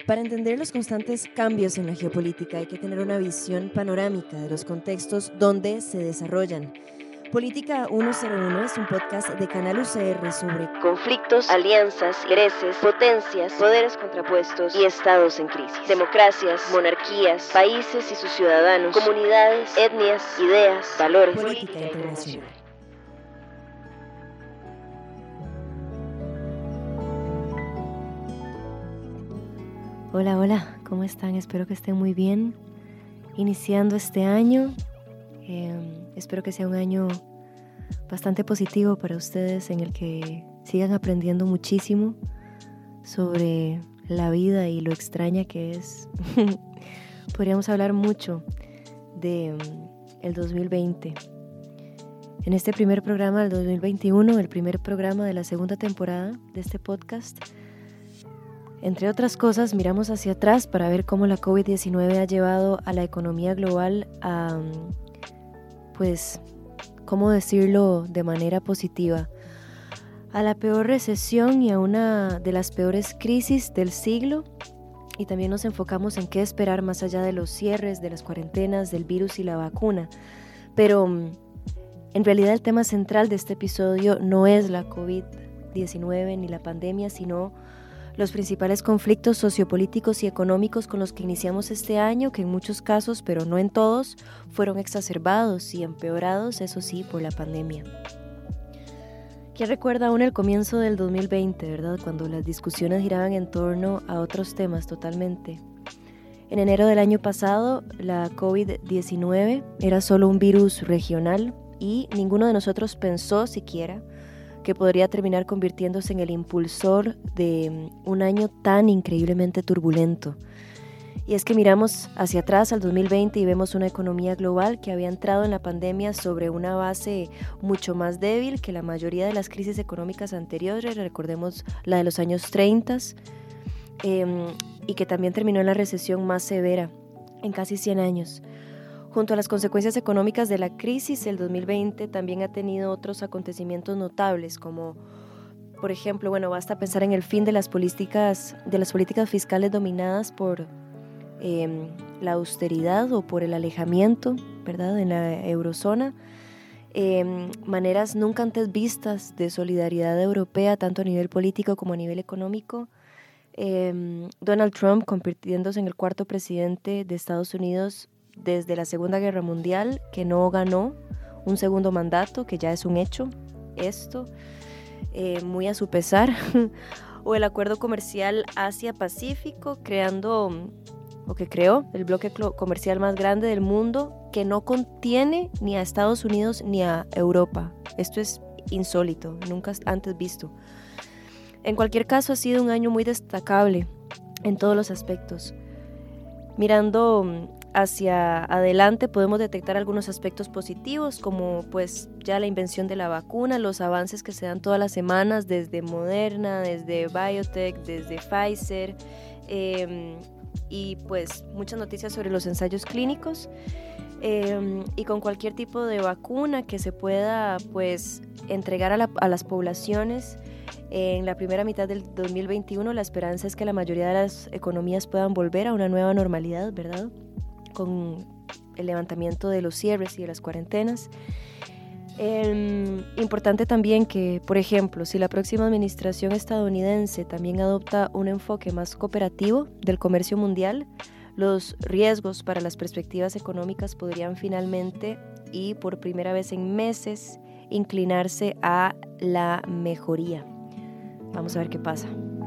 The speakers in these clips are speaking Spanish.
Para entender los constantes cambios en la geopolítica hay que tener una visión panorámica de los contextos donde se desarrollan. Política 101 es un podcast de Canal UCR sobre conflictos, alianzas, intereses, potencias, poderes contrapuestos y estados en crisis, democracias, monarquías, países y sus ciudadanos, comunidades, etnias, ideas, valores, política internacional. Hola, ¿cómo están? Espero que estén muy bien. Iniciando este año, espero que sea un año bastante positivo para ustedes, en el que sigan aprendiendo muchísimo sobre la vida y lo extraña que es. Podríamos hablar mucho de el 2020. En este primer programa del 2021, el primer programa de la segunda temporada de este podcast, entre otras cosas, miramos hacia atrás para ver cómo la COVID-19 ha llevado a la economía global a, ¿cómo decirlo de manera positiva?, a la peor recesión y a una de las peores crisis del siglo. Y también nos enfocamos en qué esperar más allá de los cierres, de las cuarentenas, del virus y la vacuna. Pero en realidad el tema central de este episodio no es la COVID-19 ni la pandemia, sino los principales conflictos sociopolíticos y económicos con los que iniciamos este año, que en muchos casos, pero no en todos, fueron exacerbados y empeorados, eso sí, por la pandemia. ¿Quién recuerda aún el comienzo del 2020, verdad? Cuando las discusiones giraban en torno a otros temas totalmente. En enero del año pasado, la COVID-19 era solo un virus regional y ninguno de nosotros pensó siquiera que podría terminar convirtiéndose en el impulsor de un año tan increíblemente turbulento. Y es que miramos hacia atrás al 2020 y vemos una economía global que había entrado en la pandemia sobre una base mucho más débil que la mayoría de las crisis económicas anteriores, recordemos la de los años 30, y que también terminó en la recesión más severa en casi 100 años. Junto a las consecuencias económicas de la crisis, el 2020 también ha tenido otros acontecimientos notables, como, por ejemplo, basta pensar en el fin de las políticas fiscales dominadas por la austeridad o por el alejamiento, ¿verdad?, en la eurozona. Maneras nunca antes vistas de solidaridad europea, tanto a nivel político como a nivel económico. Donald Trump convirtiéndose en el cuarto presidente de Estados Unidos desde la Segunda Guerra Mundial, que no ganó un segundo mandato, que ya es un hecho, esto, muy a su pesar, o el acuerdo comercial Asia-Pacífico, que creó el bloque comercial más grande del mundo, que no contiene ni a Estados Unidos ni a Europa. Esto es insólito, nunca antes visto. En cualquier caso, ha sido un año muy destacable en todos los aspectos. Mirando hacia adelante podemos detectar algunos aspectos positivos, como ya la invención de la vacuna, los avances que se dan todas las semanas desde Moderna, desde BioNTech, desde Pfizer, y muchas noticias sobre los ensayos clínicos, y con cualquier tipo de vacuna que se pueda entregar a las poblaciones. En la primera mitad del 2021 la esperanza es que la mayoría de las economías puedan volver a una nueva normalidad, ¿verdad?, con el levantamiento de los cierres y de las cuarentenas. Importante también que, por ejemplo, si la próxima administración estadounidense también adopta un enfoque más cooperativo del comercio mundial, los riesgos para las perspectivas económicas podrían finalmente, y por primera vez en meses, inclinarse a la mejoría. Vamos a ver qué pasa.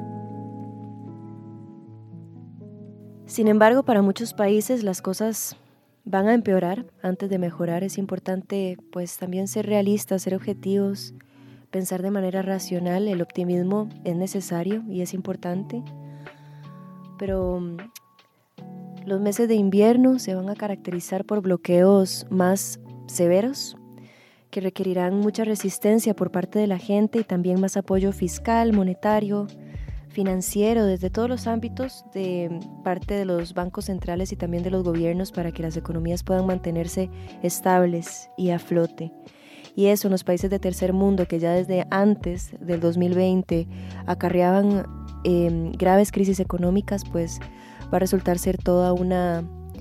Sin embargo, para muchos países las cosas van a empeorar antes de mejorar. Es importante también ser realistas, ser objetivos, pensar de manera racional. El optimismo es necesario y es importante, pero los meses de invierno se van a caracterizar por bloqueos más severos que requerirán mucha resistencia por parte de la gente y también más apoyo fiscal, monetario, financiero, desde todos los ámbitos, de parte de los bancos centrales y también de los gobiernos, para que las economías puedan mantenerse estables y a flote. Y eso en los países de tercer mundo, que ya desde antes del 2020 acarreaban graves crisis económicas, pues va a resultar ser toda una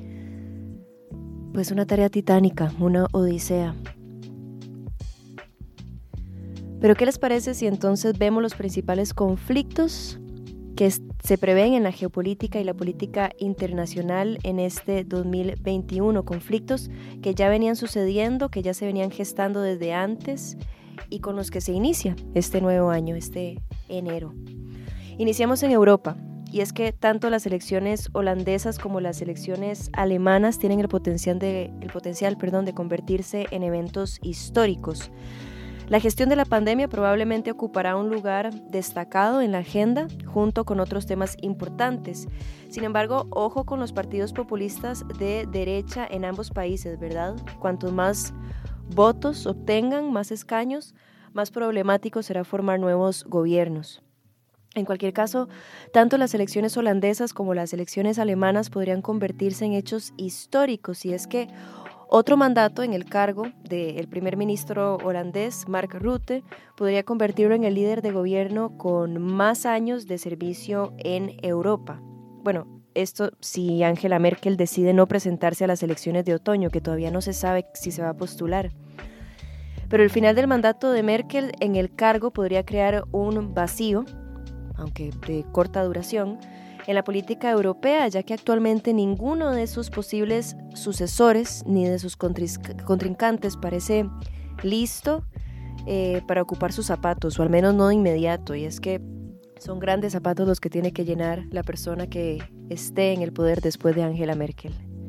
tarea titánica, una odisea. Pero ¿qué les parece si entonces vemos los principales conflictos que se prevén en la geopolítica y la política internacional en este 2021? Conflictos que ya venían sucediendo, que ya se venían gestando desde antes y con los que se inicia este nuevo año, este enero. Iniciamos en Europa. Y es que tanto las elecciones holandesas como las elecciones alemanas tienen el potencial de convertirse en eventos históricos. La gestión de la pandemia probablemente ocupará un lugar destacado en la agenda junto con otros temas importantes. Sin embargo, ojo con los partidos populistas de derecha en ambos países, ¿verdad? Cuantos más votos obtengan, más escaños, más problemático será formar nuevos gobiernos. En cualquier caso, tanto las elecciones holandesas como las elecciones alemanas podrían convertirse en hechos históricos, y es que otro mandato en el cargo del primer ministro holandés, Mark Rutte, podría convertirlo en el líder de gobierno con más años de servicio en Europa. Bueno, esto si Angela Merkel decide no presentarse a las elecciones de otoño, que todavía no se sabe si se va a postular. Pero el final del mandato de Merkel en el cargo podría crear un vacío, aunque de corta duración, en la política europea, ya que actualmente ninguno de sus posibles sucesores ni de sus contrincantes parece listo para ocupar sus zapatos, o al menos no de inmediato, y es que son grandes zapatos los que tiene que llenar la persona que esté en el poder después de Angela Merkel.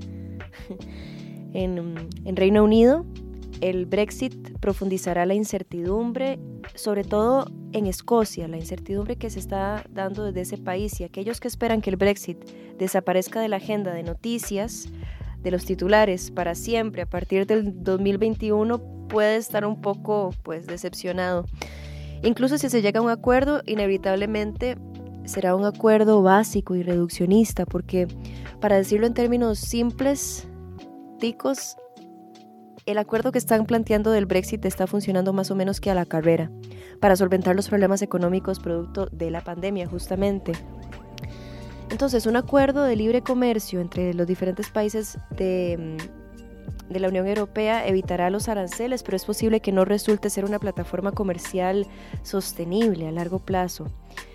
En Reino Unido, el Brexit profundizará la incertidumbre, sobre todo en Escocia, la incertidumbre que se está dando desde ese país, y aquellos que esperan que el Brexit desaparezca de la agenda de noticias, de los titulares para siempre a partir del 2021, puede estar un poco decepcionado. Incluso si se llega a un acuerdo, inevitablemente será un acuerdo básico y reduccionista, porque para decirlo en términos simples, ticos, el acuerdo que están planteando del Brexit está funcionando más o menos que a la carrera para solventar los problemas económicos producto de la pandemia, justamente. Entonces, un acuerdo de libre comercio entre los diferentes países de la Unión Europea evitará los aranceles, pero es posible que no resulte ser una plataforma comercial sostenible a largo plazo.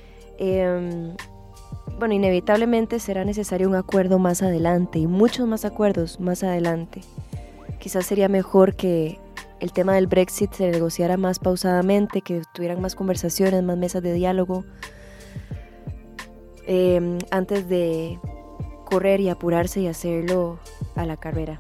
Inevitablemente será necesario un acuerdo más adelante y muchos más acuerdos más adelante. Quizás sería mejor que el tema del Brexit se negociara más pausadamente, que tuvieran más conversaciones, más mesas de diálogo, antes de correr y apurarse y hacerlo a la carrera.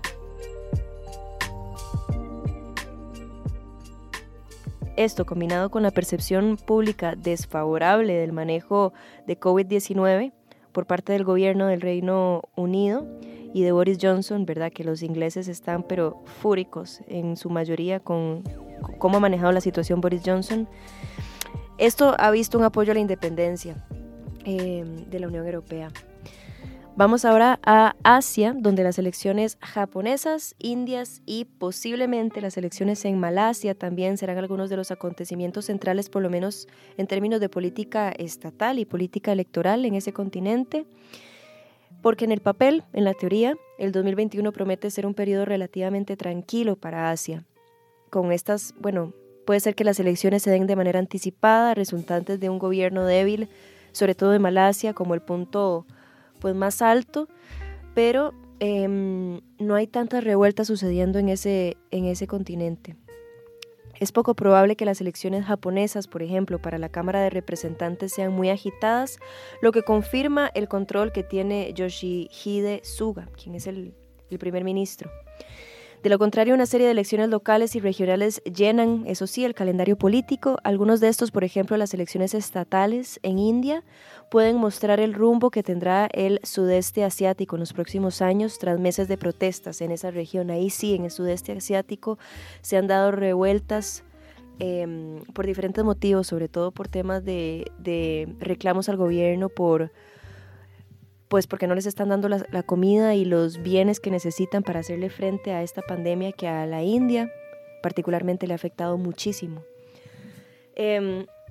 Esto, combinado con la percepción pública desfavorable del manejo de COVID-19 por parte del gobierno del Reino Unido y de Boris Johnson, ¿verdad? Que los ingleses están pero fúricos en su mayoría con cómo ha manejado la situación Boris Johnson. Esto ha visto un apoyo a la independencia de la Unión Europea. Vamos ahora a Asia, donde las elecciones japonesas, indias y posiblemente las elecciones en Malasia también serán algunos de los acontecimientos centrales, por lo menos en términos de política estatal y política electoral en ese continente. Porque en el papel, en la teoría, el 2021 promete ser un periodo relativamente tranquilo para Asia. Con estas, puede ser que las elecciones se den de manera anticipada, resultantes de un gobierno débil, sobre todo de Malasia, como el punto más alto, pero no hay tantas revueltas sucediendo en ese continente. Es poco probable que las elecciones japonesas, por ejemplo, para la Cámara de Representantes sean muy agitadas, lo que confirma el control que tiene Yoshihide Suga, quien es el primer ministro. De lo contrario, una serie de elecciones locales y regionales llenan, eso sí, el calendario político. Algunos de estos, por ejemplo, las elecciones estatales en India, pueden mostrar el rumbo que tendrá el sudeste asiático en los próximos años tras meses de protestas en esa región. Ahí sí, en el sudeste asiático se han dado revueltas por diferentes motivos, sobre todo por temas de reclamos al gobierno porque no les están dando la comida y los bienes que necesitan para hacerle frente a esta pandemia que a la India particularmente le ha afectado muchísimo.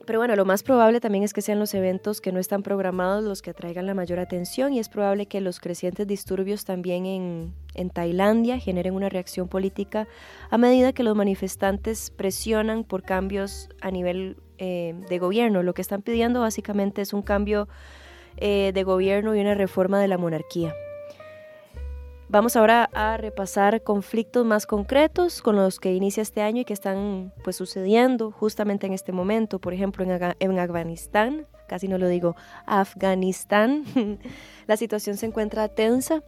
Pero bueno, lo más probable también es que sean los eventos que no están programados los que atraigan la mayor atención, y es probable que los crecientes disturbios también en Tailandia generen una reacción política a medida que los manifestantes presionan por cambios a nivel de gobierno. Lo que están pidiendo básicamente es un cambio de gobierno y una reforma de la monarquía. Vamos ahora a repasar conflictos más concretos con los que inicia este año y que están pues sucediendo justamente en este momento. Por ejemplo, en Afganistán, casi no lo digo, Afganistán, la situación se encuentra tensa.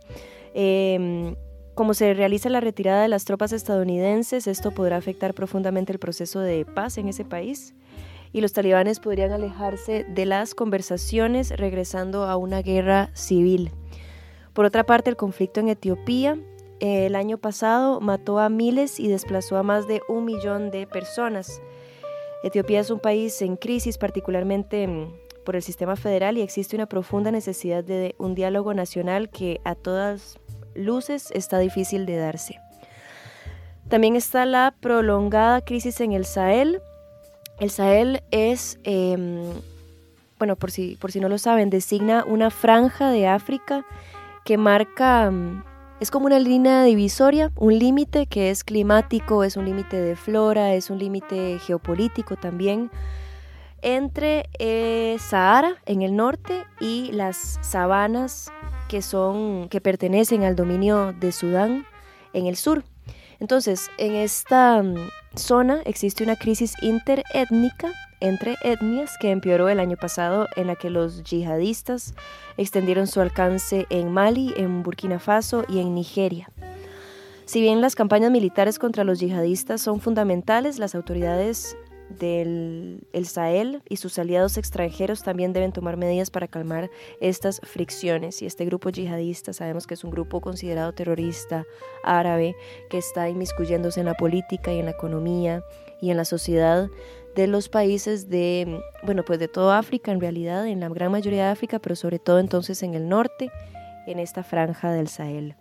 Como se realiza la retirada de las tropas estadounidenses, esto podrá afectar profundamente el proceso de paz en ese país, y los talibanes podrían alejarse de las conversaciones, regresando a una guerra civil. Por otra parte, el conflicto en Etiopía el año pasado mató a miles y desplazó a más de 1 millón de personas. Etiopía es un país en crisis, particularmente por el sistema federal, y existe una profunda necesidad de un diálogo nacional que a todas luces está difícil de darse. También está la prolongada crisis en el Sahel. El Sahel es, bueno, por si no lo saben, designa una franja de África que marca, es como una línea divisoria, un límite que es climático, es un límite de flora, es un límite geopolítico también, entre Sahara en el norte y las sabanas que pertenecen al dominio de Sudán en el sur. Entonces, en esta zona existe una crisis interétnica entre etnias que empeoró el año pasado, en la que los yihadistas extendieron su alcance en Mali, en Burkina Faso y en Nigeria. Si bien las campañas militares contra los yihadistas son fundamentales, las autoridades del Sahel y sus aliados extranjeros también deben tomar medidas para calmar estas fricciones. Y este grupo yihadista sabemos que es un grupo considerado terrorista árabe que está inmiscuyéndose en la política y en la economía y en la sociedad de los países de toda África, en realidad, en la gran mayoría de África, pero sobre todo entonces en el norte, en esta franja del Sahel.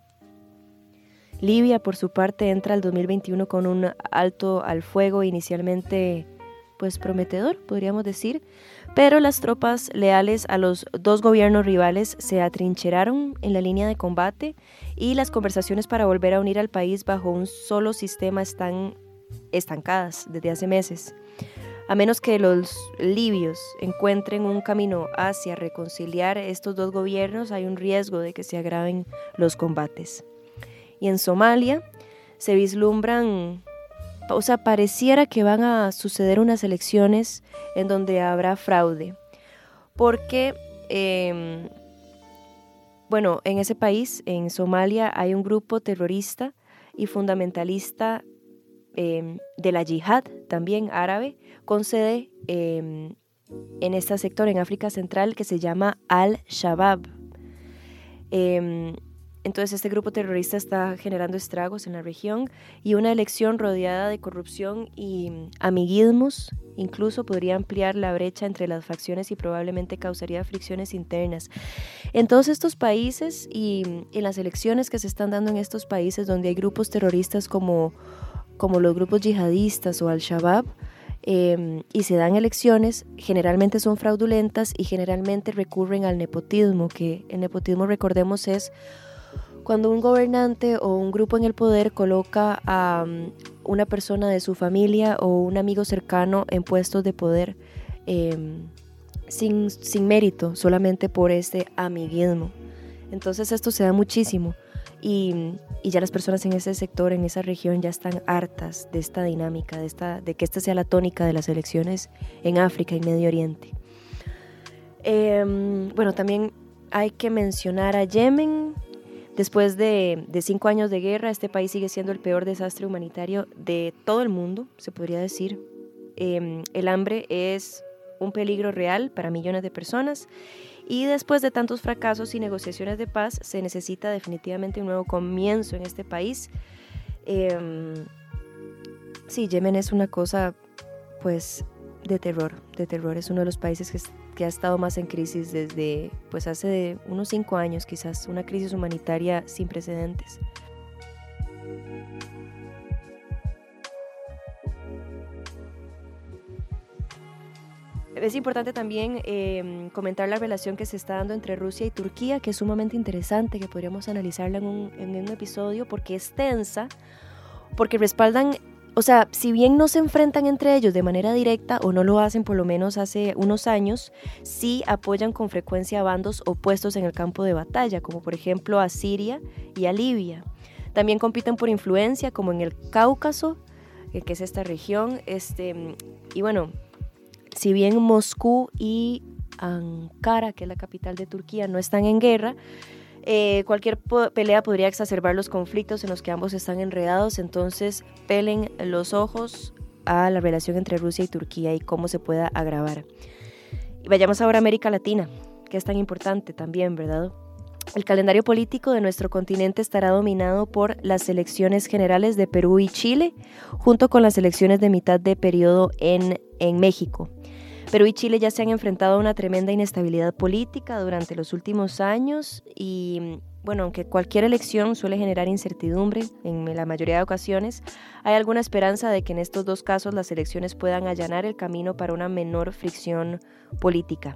Libia, por su parte, entra al 2021 con un alto al fuego inicialmente pues prometedor, podríamos decir, pero las tropas leales a los dos gobiernos rivales se atrincheraron en la línea de combate, y las conversaciones para volver a unir al país bajo un solo sistema están estancadas desde hace meses. A menos que los libios encuentren un camino hacia reconciliar estos dos gobiernos, hay un riesgo de que se agraven los combates. Y en Somalia se vislumbran, pareciera que van a suceder unas elecciones en donde habrá fraude, porque en ese país, en Somalia, hay un grupo terrorista y fundamentalista de la yihad, también árabe, con sede en este sector, en África Central, que se llama Al-Shabaab. Entonces este grupo terrorista está generando estragos en la región, y una elección rodeada de corrupción y amiguismos incluso podría ampliar la brecha entre las facciones y probablemente causaría fricciones internas. En todos estos países y en las elecciones que se están dando en estos países donde hay grupos terroristas como los grupos yihadistas o Al-Shabaab, y se dan elecciones, generalmente son fraudulentas y generalmente recurren al nepotismo, que el nepotismo, recordemos, es cuando un gobernante o un grupo en el poder coloca a una persona de su familia o un amigo cercano en puestos de poder sin mérito, solamente por este amiguismo. Entonces esto se da muchísimo, y ya las personas en ese sector, en esa región, ya están hartas de esta dinámica, de que esta sea la tónica de las elecciones en África y Medio Oriente. También hay que mencionar a Yemen. Después de 5 años de guerra, este país sigue siendo el peor desastre humanitario de todo el mundo, se podría decir. El hambre es un peligro real para millones de personas, y después de tantos fracasos y negociaciones de paz, se necesita definitivamente un nuevo comienzo en este país. Sí, Yemen es una cosa pues de terror. Es uno de los países que ha estado más en crisis desde pues hace unos 5 años, quizás, una crisis humanitaria sin precedentes. Es importante también comentar la relación que se está dando entre Rusia y Turquía, que es sumamente interesante, que podríamos analizarla en un episodio, porque es tensa, porque respaldan, o sea, si bien no se enfrentan entre ellos de manera directa, o no lo hacen por lo menos hace unos años, sí apoyan con frecuencia a bandos opuestos en el campo de batalla, como por ejemplo a Siria y a Libia. También compiten por influencia, como en el Cáucaso, que es esta región, y bueno, si bien Moscú y Ankara, que es la capital de Turquía, no están en guerra, cualquier pelea podría exacerbar los conflictos en los que ambos están enredados, entonces pelen los ojos a la relación entre Rusia y Turquía y cómo se pueda agravar. Y vayamos ahora a América Latina, que es tan importante también, ¿verdad? El calendario político de nuestro continente estará dominado por las elecciones generales de Perú y Chile, junto con las elecciones de mitad de periodo en México. Perú y Chile ya se han enfrentado a una tremenda inestabilidad política durante los últimos años y, bueno, aunque cualquier elección suele generar incertidumbre en la mayoría de ocasiones, hay alguna esperanza de que en estos dos casos las elecciones puedan allanar el camino para una menor fricción política.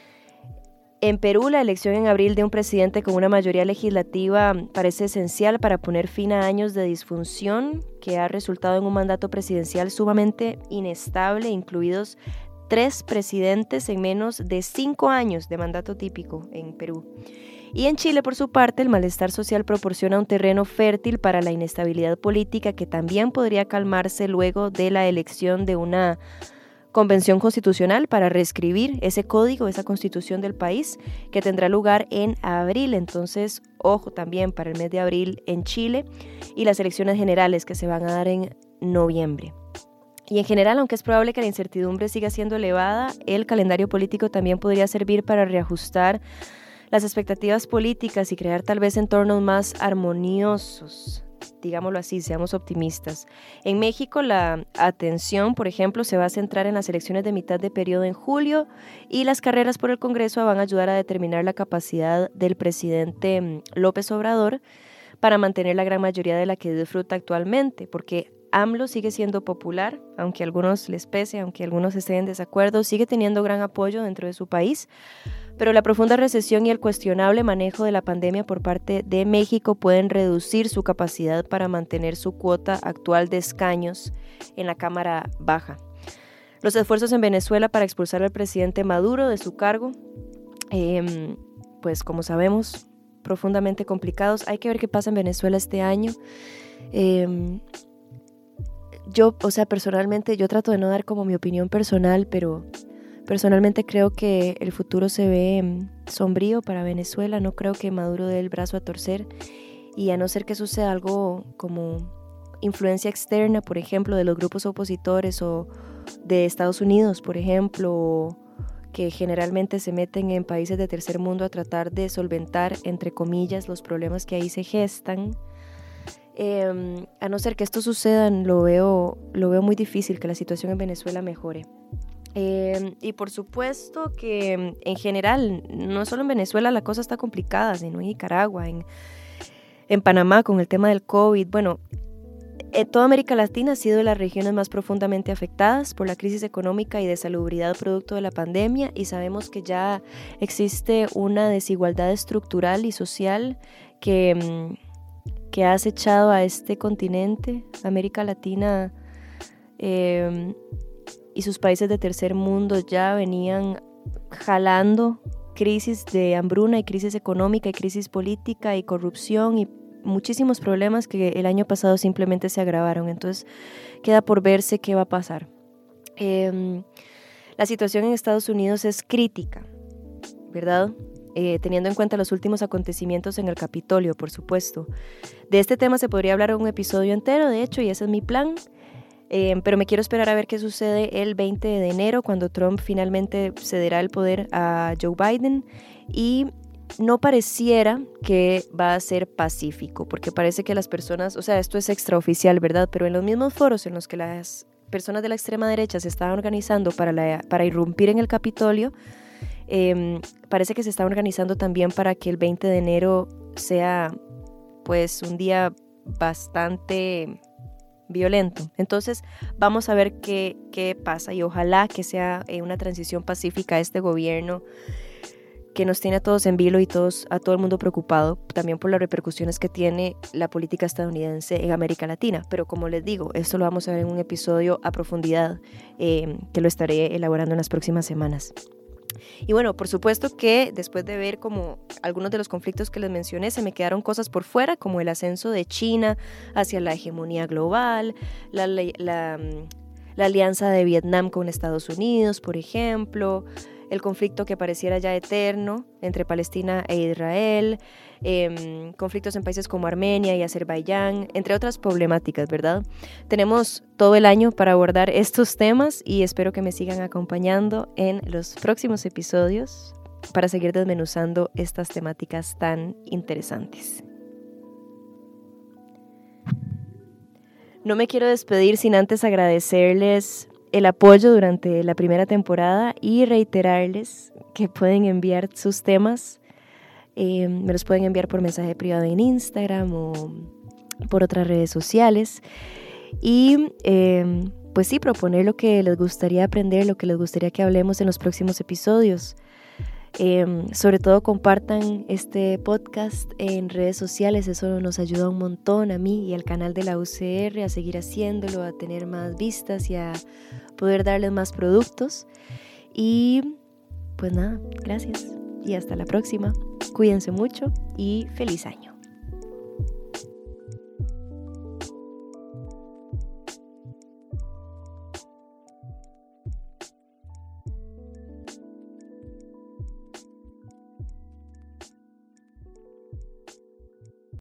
En Perú, la elección en abril de un presidente con una mayoría legislativa parece esencial para poner fin a años de disfunción que ha resultado en un mandato presidencial sumamente inestable, incluidos 3 presidentes en menos de 5 años de mandato típico en Perú. Y en Chile, por su parte, el malestar social proporciona un terreno fértil para la inestabilidad política que también podría calmarse luego de la elección de una convención constitucional para reescribir ese código, esa constitución del país, que tendrá lugar en abril. Entonces, ojo también para el mes de abril en Chile y las elecciones generales que se van a dar en noviembre. Y en general, aunque es probable que la incertidumbre siga siendo elevada, el calendario político también podría servir para reajustar las expectativas políticas y crear tal vez entornos más armoniosos. Digámoslo así, seamos optimistas. En México, la atención, por ejemplo, se va a centrar en las elecciones de mitad de periodo en julio y las carreras por el Congreso van a ayudar a determinar la capacidad del presidente López Obrador para mantener la gran mayoría de la que disfruta actualmente, porque AMLO sigue siendo popular, aunque a algunos les pese, aunque algunos estén en desacuerdo, sigue teniendo gran apoyo dentro de su país, pero la profunda recesión y el cuestionable manejo de la pandemia por parte de México pueden reducir su capacidad para mantener su cuota actual de escaños en la Cámara Baja. Los esfuerzos en Venezuela para expulsar al presidente Maduro de su cargo, pues como sabemos, profundamente complicados. Hay que ver qué pasa en Venezuela este año. Personalmente, yo trato de no dar como mi opinión personal, pero personalmente creo que el futuro se ve sombrío para Venezuela. No creo que Maduro dé el brazo a torcer, y a no ser que suceda algo como influencia externa, por ejemplo, de los grupos opositores o de Estados Unidos, por ejemplo, que generalmente se meten en países de tercer mundo a tratar de solventar, entre comillas, los problemas que ahí se gestan. A no ser que esto suceda, lo veo muy difícil que la situación en Venezuela mejore. Y por supuesto que en general, no solo en Venezuela la cosa está complicada, sino en Nicaragua, en Panamá con el tema del COVID. Bueno, toda América Latina ha sido de las regiones más profundamente afectadas por la crisis económica y de salubridad producto de la pandemia, y sabemos que ya existe una desigualdad estructural y social que ha acechado a este continente. América Latina y sus países de tercer mundo ya venían jalando crisis de hambruna y crisis económica y crisis política y corrupción y muchísimos problemas que el año pasado simplemente se agravaron. Entonces queda por verse qué va a pasar. La situación en Estados Unidos es crítica, ¿verdad? Teniendo en cuenta los últimos acontecimientos en el Capitolio, por supuesto. De este tema se podría hablar un episodio entero, de hecho, y ese es mi plan. Pero me quiero esperar a ver qué sucede el 20 de enero, cuando Trump finalmente cederá el poder a Joe Biden, y no pareciera que va a ser pacífico, porque parece que las personas, o sea, esto es extraoficial, ¿verdad? Pero en los mismos foros en los que las personas de la extrema derecha se estaban organizando para irrumpir en el Capitolio, parece que se está organizando también para que el 20 de enero sea pues un día bastante violento. Entonces vamos a ver qué pasa y ojalá que sea una transición pacífica a este gobierno que nos tiene a todos en vilo y a todo el mundo preocupado también por las repercusiones que tiene la política estadounidense en América Latina. Pero como les digo, esto lo vamos a ver en un episodio a profundidad que lo estaré elaborando en las próximas semanas. Y bueno, por supuesto que después de ver como algunos de los conflictos que les mencioné, se me quedaron cosas por fuera, como el ascenso de China hacia la hegemonía global, la alianza de Vietnam con Estados Unidos, por ejemplo, el conflicto que pareciera ya eterno entre Palestina e Israel, conflictos en países como Armenia y Azerbaiyán, entre otras problemáticas, ¿verdad? Tenemos todo el año para abordar estos temas y espero que me sigan acompañando en los próximos episodios para seguir desmenuzando estas temáticas tan interesantes. No me quiero despedir sin antes agradecerles el apoyo durante la primera temporada y reiterarles que pueden enviar sus temas, me los pueden enviar por mensaje privado en Instagram o por otras redes sociales y pues sí, proponer lo que les gustaría aprender, lo que les gustaría que hablemos en los próximos episodios. Sobre todo compartan este podcast en redes sociales, eso nos ayuda un montón a mí y al canal de la UCR a seguir haciéndolo, a tener más vistas y a poder darles más productos. Y pues nada, gracias y hasta la próxima. Cuídense mucho y feliz año.